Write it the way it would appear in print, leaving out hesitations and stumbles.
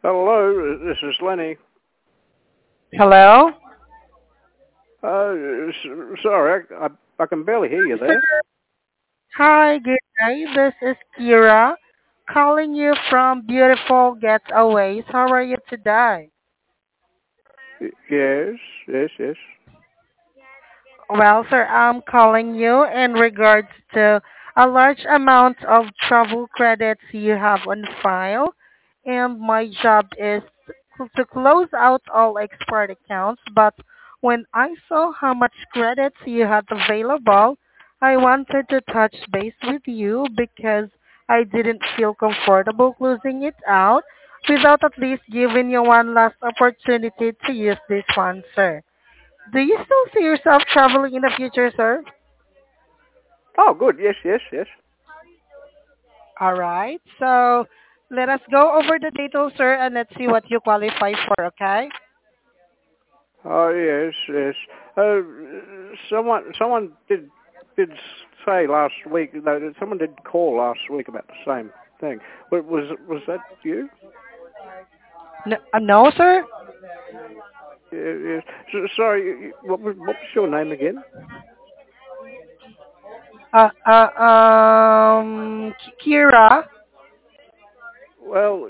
Hello, this is Lenny. Hello? Sorry, I can barely hear you there. Hi, good day. This is Kira calling you from beautiful Getaways. How are you today? Yes, yes. Well, sir, I'm calling you in regards to a large amount of travel credits you have on file, and my job is to close out all expired accounts. But when I saw how much credits you had available, I wanted to touch base with you because I didn't feel comfortable closing it out without at least giving you one last opportunity to use this one, sir. Do you still see yourself traveling in the future, sir? Oh, good. Yes. All right. So let us go over the details, sir, and let's see what you qualify for, okay? Oh, yes. Uh, someone did say last week. No, someone did call last week about the same thing. But was that you? No, sir. Yes. Sorry. What was your name again? Kira. Well,